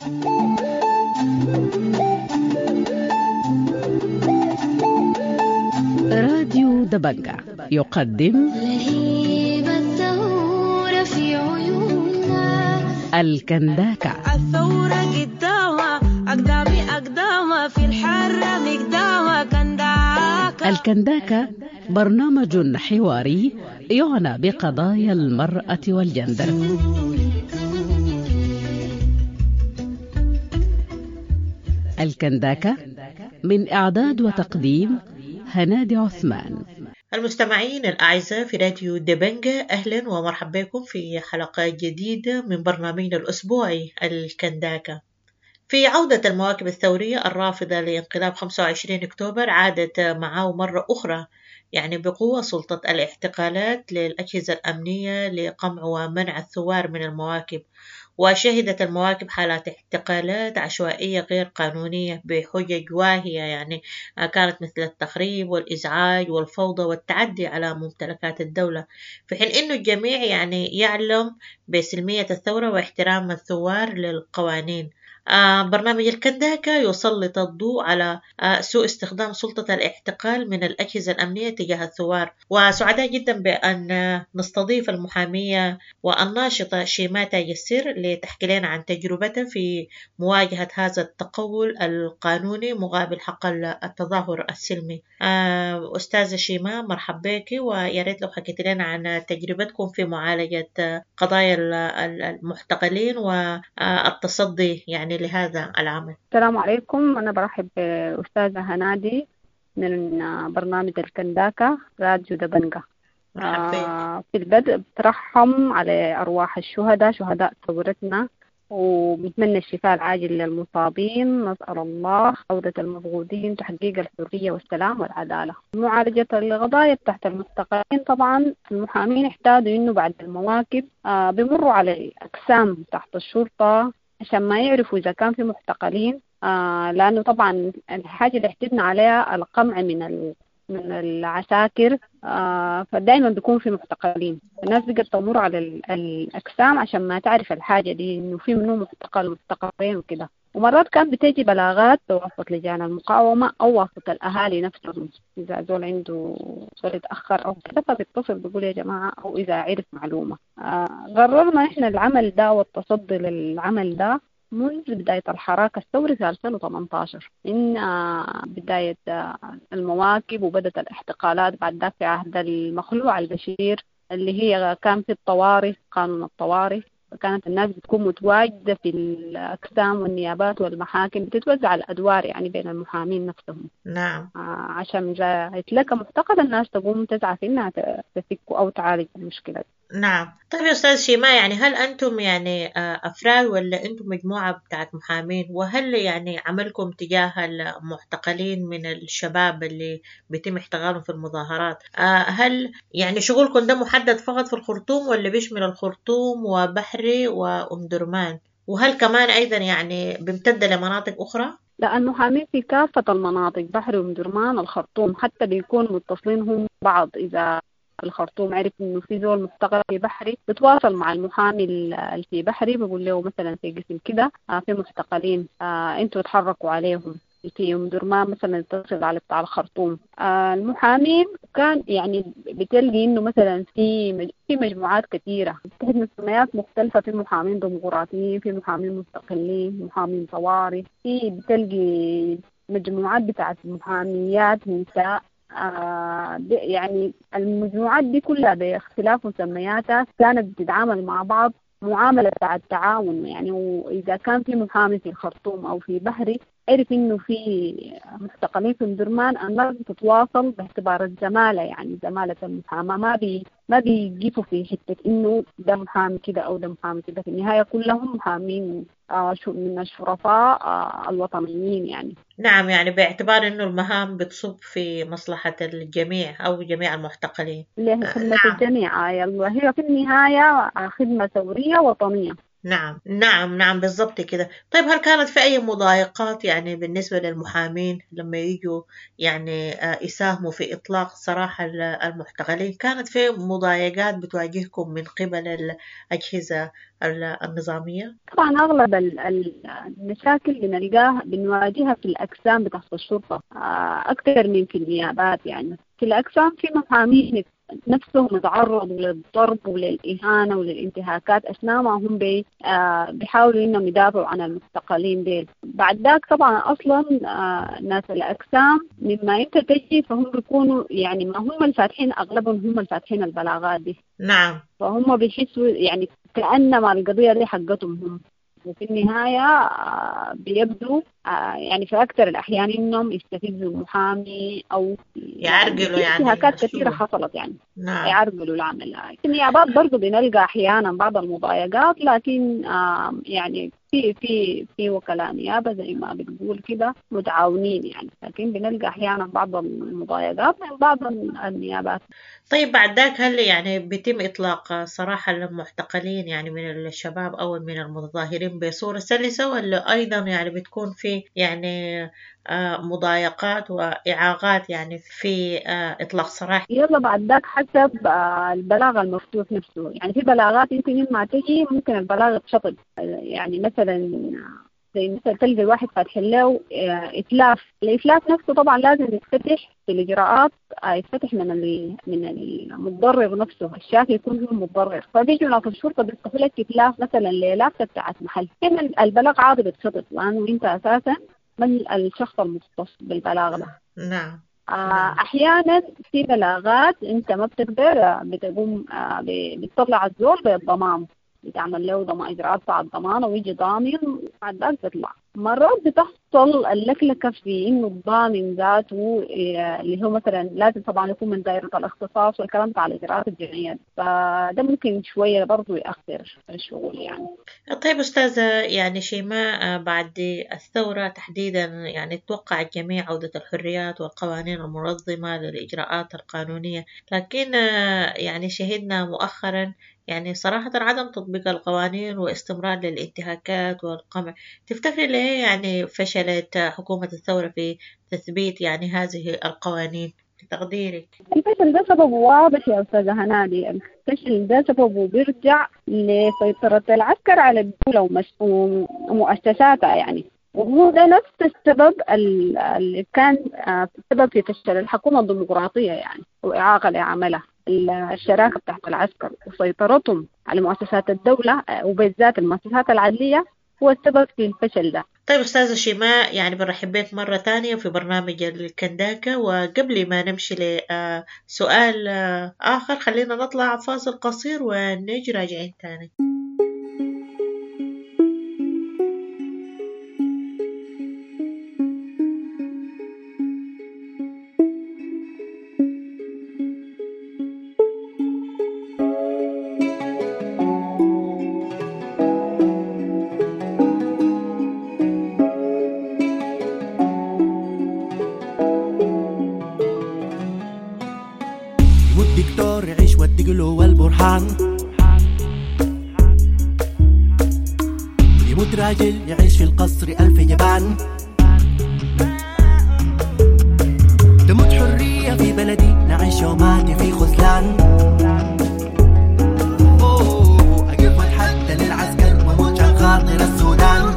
راديو دبنجة يقدم لهيب الثورة في عيوننا، الكنداكة. الثورة قدامها أقدامها في الحرة مقدامها كنداكة. الكنداكة برنامج حواري يعنى بقضايا المرأة والجندر. الكنداكة من إعداد وتقديم هنادي عثمان. المستمعين الأعزاء في راديو دبنجة، أهلا ومرحبا بكم في حلقة جديدة من برنامجنا الأسبوعي الكنداكة. في عودة المواكب الثورية الرافضة لانقلاب 25 أكتوبر عادت معه مرة أخرى بقوة سلطة الاحتقالات للأجهزة الأمنية لقمع ومنع الثوار من المواكب، وشهدت المواكب حالات احتقالات عشوائية غير قانونية بحجج واهية كانت مثل التخريب والإزعاج والفوضى والتعدي على ممتلكات الدولة، في حين أنه الجميع يعلم بسلمية الثورة واحترام الثوار للقوانين. برنامج الكنداكة يسلط الضوء على سوء استخدام سلطة الاحتقال من الأجهزة الأمنية تجاه الثوار، وسعداء جدا بأن نستضيف المحامية والناشطة شيماء تاج السر لتحكي لنا عن تجربتها في مواجهة هذا التقول القانوني مقابل حق التظاهر السلمي. أستاذة شيماء، مرحبا بك، ويا ريت لو حكيت لنا عن تجربتكم في معالجة قضايا المحتقلين والتصدي لهذا العمل. السلام عليكم، أنا برحب بأستاذة هنادي من برنامج الكنداكة راديو دبنجة. في البدء بترحم على أرواح الشهداء، شهداء ثورتنا، وبنتمنى الشفاء العاجل للمصابين. نسأل الله عودة المفقودين، تحقيق الحرية والسلام والعدالة. معالجة القضايا تحت المحتقلين، طبعا المحامين احتاجوا إنه بعد المواكب بمروا على أقسام تحت الشرطة عشان ما يعرفوا إذا كان في محتقلين، لأنه طبعا الحاجة اللي احتجنا عليها القمع من العساكر، فدائما بيكون في محتقلين. الناس بقت تمر على الأقسام عشان ما تعرف الحاجة دي إنه في منه محتقلين وكده. ومرات كان بتيجي بلاغات بواسطة لجان المقاومة أو واسطة الأهالي نفسهم، إذا زول عنده زول يتأخر أو كده فبيتصل بيقول يا جماعة، أو إذا عرف معلومة. قررنا إحنا العمل ده والتصدي للعمل ده منذ بداية الحراك الثوري في 2018، من بداية المواكب، وبدأت الاحتقالات بعد ذلك في عهد المخلوع البشير اللي هي كان في الطوارئ، قانون الطوارئ. كانت الناس بتكون متواجدة في الأقسام والنيابات والمحاكم، بتتوزع الأدوار بين المحامين نفسهم. نعم. عشان إذا يتلقى محتقل الناس تقوم تسعى في إنها تفك أو تعالج المشكلة. نعم. طيب يا أستاذ شيماء، هل أنتم أفراد ولا أنتم مجموعة بتاعت محامين؟ وهل عملكم تجاه المحتقلين من الشباب اللي بيتم احتغالهم في المظاهرات، هل شغلكم ده محدد فقط في الخرطوم ولا بيشمل الخرطوم وبحري وأم درمان؟ وهل كمان أيضا بيمتد لمناطق أخرى؟ لا، المحامين في كافة المناطق، بحري وأم درمان الخرطوم، حتى بيكونوا متصلين هم بعض. إذا الخرطوم عرف إنه في زول محتقل في بحري بتواصل مع المحامي اللي في بحري، بقول له مثلا في قسم كده في محتقلين، انتوا تحركوا عليهم. في أم درمان مثلا يتصل على بتاع الخرطوم. المحامين كان بتلقي إنه مثلا في مجموعات كثيرة تحت مسميات مختلفة، في محامين ديمقراطيين، في محامين مستقلين، محامين طوارئ، في بتلقي مجموعات بتاعت محاميات نساء. المجموعات دي كلها باختلاف مسمياتها كانت بتتعامل مع بعض معاملة بتاع التعاون. وإذا كان في محامي في الخرطوم أو في بحري عرف إنه في محتقلين في درمان، الناس بتتواصل باعتبار الزمالة، زمالة المحاماة، ما بيجيبوا في حتة إنه ده محامي كده أو ده محامي كده. في النهاية كلهم محامين من الشرفاء الوطنيين. نعم، باعتبار إنه المهام بتصب في مصلحة الجميع أو جميع المحتقلين. اللي هي خدمة الجميع. هي في النهاية خدمة ثورية وطنية. نعم نعم نعم بالضبط كده. طيب هل كانت في أي مضايقات يعني بالنسبة للمحامين لما يجوا يعني يساهموا في إطلاق سراح المحتقلين؟ كانت في مضايقات بتواجهكم من قبل الأجهزة النظامية؟ طبعا أغلب المشاكل بنواجهها في الأقسام بتاعت الشرطة أكثر من في النيابات. يعني في الأقسام في محامين نفسهم تعرضوا للضرب وللإهانة وللانتهاكات أثناء ما هم بيحاولوا إنهم يدافعوا عن المعتقلين ديل. بعد ذاك طبعا أصلا ناس الأقسام مما أنت تجي فهم بيكونوا يعني ما هم الفاتحين، أغلبهم هم الفاتحين البلاغات دي. نعم. فهم بيحسوا يعني كأنما القضية دي حقتهم هم، وفي النهاية بيبدو يعني في أكثر الأحيان إنهم يستفزوا المحامي أو يعرقلوا يعني انتهاكات كثيرة حصلت يعني. نعم. يعرقلوا العمل. في النيابات برضو بنلقى أحيانا بعض المضايقات، لكن يعني في وكلاء نيابة زي ما بتقول كده متعاونين يعني، لكن بنلقى أحيانا بعض المضايقات من بعض النيابات. طيب بعد ذاك هل يعني بيتم إطلاق سراح المعتقلين يعني من الشباب أو من المتظاهرين بصورة سلسة، ولا أيضا يعني بتكون في يعني مضايقات وإعاقات يعني في إطلاق سراح؟ يلا بعد ذاك حسب البلاغ المفتوح نفسه. يعني في بلاغات يمكن ما تجي ممكن البلاغ يتشطب، يعني مثلا زي مثلا تلقى الواحد فاتح له إتلاف. الإتلاف نفسه طبعا لازم يتفتح في الإجراءات، يتفتح من المتضرر نفسه، الشاكي يكون هو متضرر. فبيجوا ناس الشرطة بيفتحوا لك إتلاف مثلا للافتة بتاعت محل، هنا البلاغ عادي بيتشطب لأنه أنت أساسا من الشخص المختص بالبلاغ ده. نعم. أحيانا في بلاغات أنت ما بتقدر بتقوم بتطلع الزول بالضمان، بتعمل له إجراءات بعد ضمان ويجي ضامن بعد ذلك بيطلع. مرات بتحصل اللكلكة في إنه الضامن ذاته اللي هو مثلا لازم طبعا يكون من دائرة الاختصاص والكلام على الإجراءات الجنائية، فده ممكن شوية برضو يأخر الشغل يعني. طيب أستاذة يعني شيماء، بعد الثورة تحديدا يعني توقع الجميع عودة الحريات والقوانين المنظمة للإجراءات القانونية، لكن يعني شهدنا مؤخرا يعني صراحة عدم تطبيق القوانين واستمرار للانتهاكات والقمع. تفتكري ليه يعني فشلت حكومة الثورة في تثبيت يعني هذه القوانين بتقديرك؟ الفشل ده سببه واضح يا أستاذة هنادي. الفشل ده سببه بيرجع لسيطرة العسكر على الدولة ومؤسساتها يعني، وهو ده نفس السبب اللي كان السبب في فشل الحكومة الديمقراطية يعني وإعاقة لعملها. الشراكة بتاعت العسكر وسيطرتهم على مؤسسات الدولة وبالذات المؤسسات العدلية هو السبب في الفشل ده. طيب أستاذة شيماء يعني برحب بك مرة تانية في برنامج الكنداكة، وقبل ما نمشي لسؤال آخر خلينا نطلع فاصل قصير ونجي راجعين تاني. يموت راجل يعيش في القصر 1000 جبان، تموت حرية في بلدي نعيش يوماتي في خذلان. أقف واتحدى للعسكر وموت عن خاطر السودان.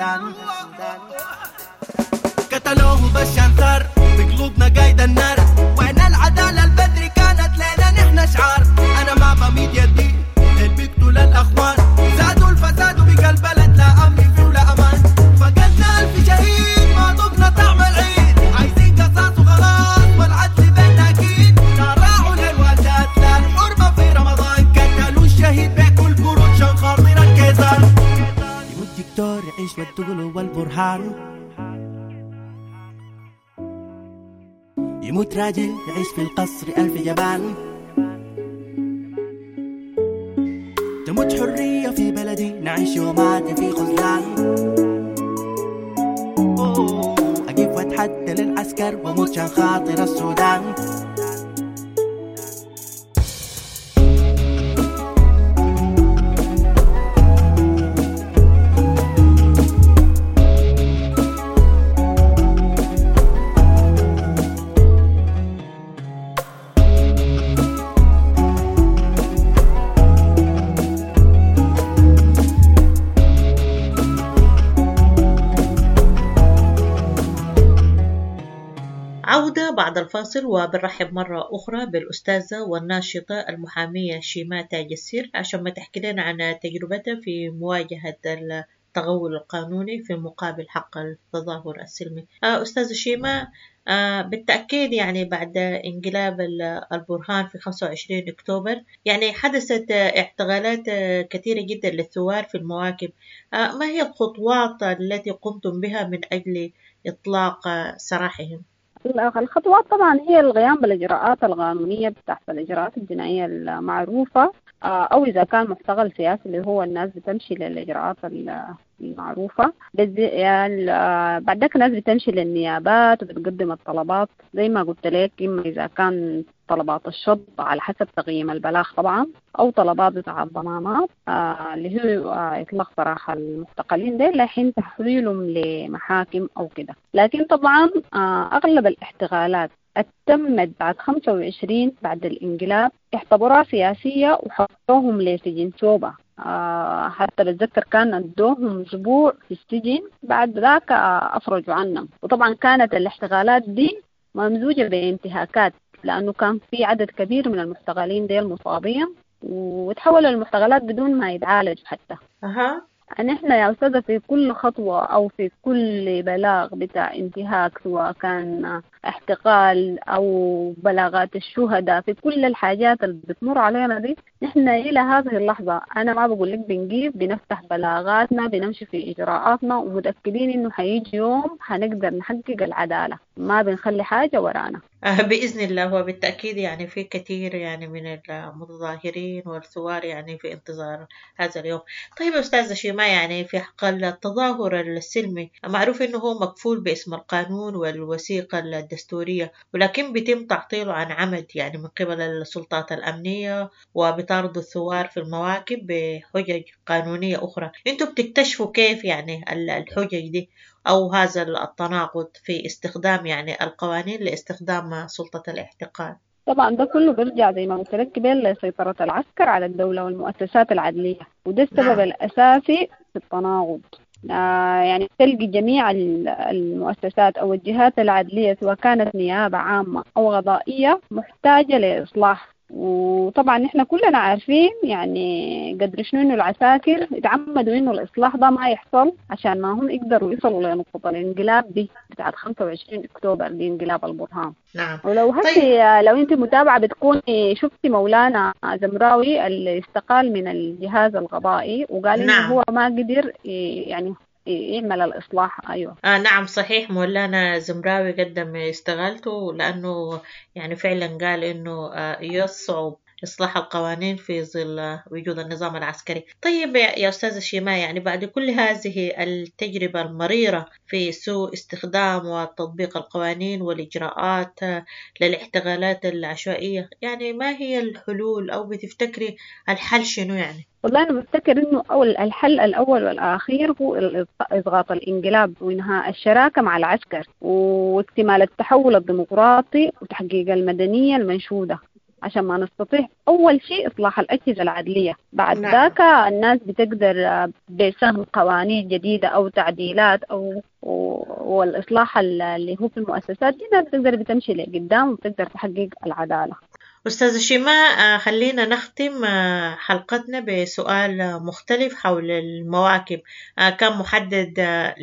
قتلوه بشان ثار في قلوبنا قايد النار، وين العدالة البدري كانت لنا نحن شعار. أنا ما بميد يدي بيقتل الأخوان، زادوا الفساد وبقى البلد لا أمن فيه ولا أمان. فقدنا 1000 شهيد ما ذقنا طعم العيد، عايزين قصاص وخلاص والعدل بيننا أكيد. راعوا للوالدات لا الحرمة في رمضان، قتلوا الشهيد بكل برود شان خاطر الكيزان. يموت دكتور يعيش والدغل والبرهان، يموت راجل يعيش في القصر 1000 جبان، تموت حرية في بلدي نعيش يوماتي في خذلان. أقف واتحدى للعسكر وموت عشان خاطر السودان. بنعود بعد الفاصل وبنرحب مرة أخرى بالأستاذة والناشطة المحامية شيماء تاج السير عشان ما تحكي لنا عن تجربتها في مواجهة التغول القانوني في مقابل حق التظاهر السلمي. أستاذة شيماء، بالتأكيد يعني بعد انقلاب البرهان في 25 أكتوبر يعني حدثت اعتقالات كثيرة جدا للثوار في المواكب. ما هي الخطوات التي قمتم بها من أجل إطلاق سراحهم؟ الخطوات طبعا هي القيام بالإجراءات القانونية بتاعت الإجراءات الجنائية المعروفة، أو إذا كان محتغل سياسي اللي هو الناس بتمشي للإجراءات المعروفة. يعني بعد ذلك الناس بتمشي للنيابات وبتقدم الطلبات زي ما قلت لك، إما إذا كان طلبات الشط على حسب تقييم البلاغ طبعا، أو طلبات بتاع الضمانات اللي هو إطلاق سراح المعتقلين ده لحين تحويلهم لمحاكم أو كده. لكن طبعا أغلب الاحتغالات تمت بعد 25 بعد الانقلاب اعتبروها سياسية وحطوهم لسجن توبة. حتى بتذكر كان ادوهم اسبوع في السجن، بعد ذاك افرجوا عنهم. وطبعا كانت الاحتغالات دي ممزوجة بانتهاكات، لانه كان في عدد كبير من المحتغلين دي المصابين وتحولوا المحتغلات بدون ما يتعالج حتى. نحن يا أستاذة في كل خطوة أو في كل بلاغ بتاع انتهاك، سواء كان احتقال أو بلاغات الشهداء، في كل الحاجات اللي بتمر علينا دي نحن إلى هذه اللحظة أنا ما بقول لك بنفتح بلاغاتنا، بنمشي في إجراءاتنا ومتأكدين إنه حيجي يوم حنقدر نحقق العدالة، ما بنخلي حاجة ورانا بإذن الله. وبالتأكيد يعني في كثير يعني من المتظاهرين والثوار يعني في انتظار هذا اليوم. طيب أستاذة شيماء، يعني في حق التظاهر السلمي معروف إنه هو مكفول باسم القانون والوثيقة الدستورية، ولكن بيتم تعطيله عن عمد يعني من قبل السلطات الأمنية، وبطارد الثوار في المواكب بحجج قانونية أخرى. أنتوا بتكتشفوا كيف يعني الحجج دي أو هذا التناقض في استخدام يعني القوانين لاستخدام سلطة الاحتقان؟ طبعا ده كله بيرجع زي ما قلت لك لسيطرة العسكر على الدولة والمؤسسات العدلية، وده السبب الأساسي في التناقض. يعني تلقي جميع المؤسسات أو الجهات العدلية سواء كانت نيابة عامة أو قضائية محتاجة لإصلاح. وطبعا احنا كلنا عارفين يعني قدر شنو انه العساكر يتعمدوا انه الاصلاح ده ما يحصل عشان ما هم يقدروا يصلوا لنقطة الانقلاب دي بتاعت 25 اكتوبر دي، انقلاب البرهان. نعم. ولو هسي لو انت متابعة بتكوني شفتي مولانا زمراوي اللي استقال من الجهاز القضائي وقال انه هو ما قدر يعني يعمل الإصلاح. أيوة. نعم صحيح، مولانا زمراوي قدم استغالته لأنه يعني فعلا قال إنه يصعب إصلاح القوانين في ظل وجود النظام العسكري. طيب يا أستاذة شيماء، يعني بعد كل هذه التجربة المريرة في سوء استخدام وتطبيق القوانين والإجراءات للاحتغالات العشوائية، يعني ما هي الحلول أو بتفتكري الحل شنو يعني؟ والله أنا بفتكر إنه الحل الأول والأخير هو إسقاط الانقلاب وإنهاء الشراكة مع العسكر واكتمال التحول الديمقراطي وتحقيق المدنية المنشودة، عشان ما نستطيع أول شيء إصلاح الأجهزة العدلية. بعد ذاك الناس بتقدر بسهم قوانين جديدة أو تعديلات أو والإصلاح اللي هو في المؤسسات دي بتقدر بتمشي لقدام وبتقدر تحقق العدالة. أستاذة شيماء، خلينا نختم حلقتنا بسؤال مختلف حول المواكب. كان محدد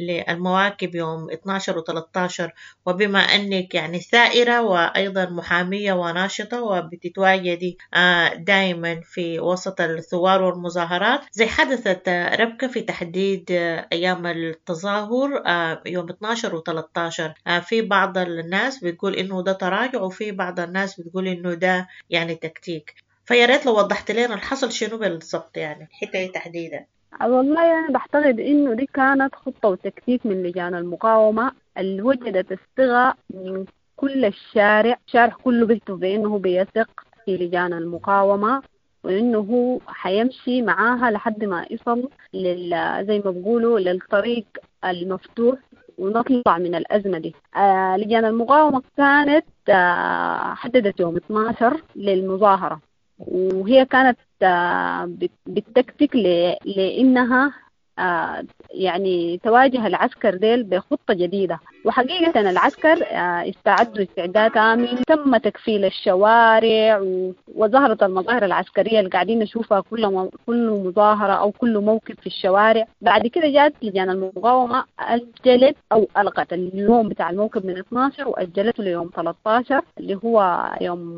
للمواكب يوم 12 و13، وبما أنك يعني ثائرة وأيضا محامية وناشطة وبتتواجدي دائما في وسط الثوار والمظاهرات، زي حدثت ربكة في تحديد أيام التظاهر يوم 12 و13. في بعض الناس بتقول إنه ده تراجع، وفي بعض الناس بتقول إنه ده يعني تكتيك. فيا ريت لو وضحت لنا الحصل شنو بالضبط يعني الحكاية تحديدا. والله أنا بعتقد إنه دي كانت خطة وتكتيك من لجان المقاومة اللي وجدت الصيغة من كل الشارع كله بيكتب بأنه بيثق في لجان المقاومة وإنه هو حيمشي معاها لحد ما يصل زي ما بيقولوا للطريق المفتوح ونطلع من الأزمة دي. لجان المقاومة كانت حددت يوم 12 للمظاهرة، وهي كانت بالتكتيك لإنها يعني تواجه العسكر ديل بخطة جديدة. وحقيقة العسكر استعدوا استعداد كامل، تم تكفيل الشوارع وظهرت المظاهر العسكرية اللي قاعدين نشوفها كل مظاهرة أو كل موقف في الشوارع. بعد كده جات لجان المقاومة أجلت أو ألغت اليوم بتاع الموقف من 12 وأجلته ليوم 13 اللي هو يوم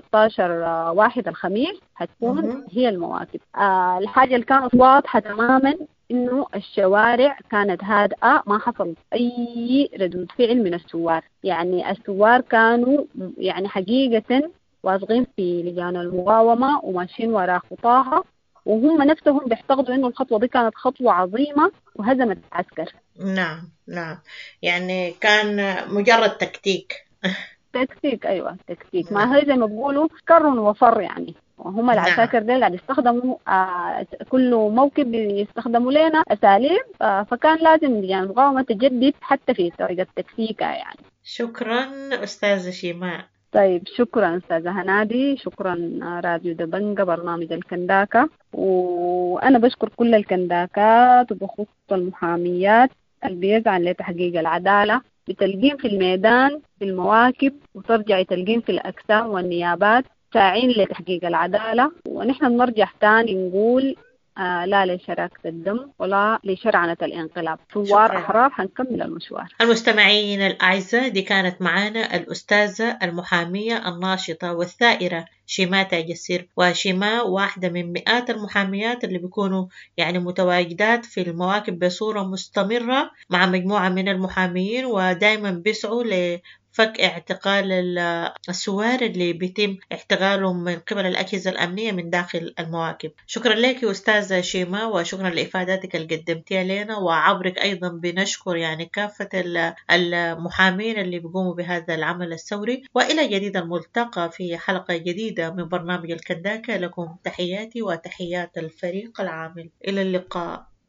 13/1 الخميس هتكون هي المواقف. الحاجة اللي كانت واضحة تماما إنه الشوارع كانت هادئة، ما حصل أي ردود فعل من الثوار. يعني الثوار كانوا يعني حقيقة واثقين في لجان المقاومة وماشيين وراء خطاها، وهم نفسهم بيعتقدوا إنه الخطوة دي كانت خطوة عظيمة وهزمت العسكر. نعم نعم، يعني كان مجرد تكتيك. تكتيك، أيوة تكتيك. ما هي زي ما بيقولوا كر وفر يعني. وهم العساكر ديل قاعد يستخدموا كل موكب بيستخدموا لنا أساليب، فكان لازم يعني المقاومة تجدد حتى في طريقة تكتيكها يعني. شكرا أستاذة شيماء. طيب شكرا أستاذة هنادي، شكرا راديو دبنجة برنامج الكنداكة. وأنا بشكر كل الكنداكات وبخصوص المحاميات اللي بيسعى لتحقيق العدالة، بتلقين في الميدان في المواكب وترجع تلقين في الأقسام والنيابات ساعين لتحقيق العدالة. ونحن بنرجع تاني نقول لا لشراكة الدم ولا لشرعنة الانقلاب. ثوار أحرار حنكمل المشوار. المستمعين الأعزاء، دي كانت معانا الأستاذة المحامية الناشطة والثائرة شيماء تاج السر. وشيماء واحدة من مئات المحاميات اللي بيكونوا يعني متواجدات في المواكب بصورة مستمرة مع مجموعة من المحاميين، ودائما بيسعوا فك اعتقال الثوار اللي بيتم اعتقالهم من قبل الأجهزة الأمنية من داخل المواكب. شكرا لك أستاذة شيماء، وشكرا لإفاداتك اللي قدمتيها لنا، وعبرك أيضا بنشكر يعني كافة المحامين اللي بيقوموا بهذا العمل الثوري. وإلى جديد الملتقى في حلقة جديدة من برنامج الكنداكة. لكم تحياتي وتحيات الفريق العامل، إلى اللقاء.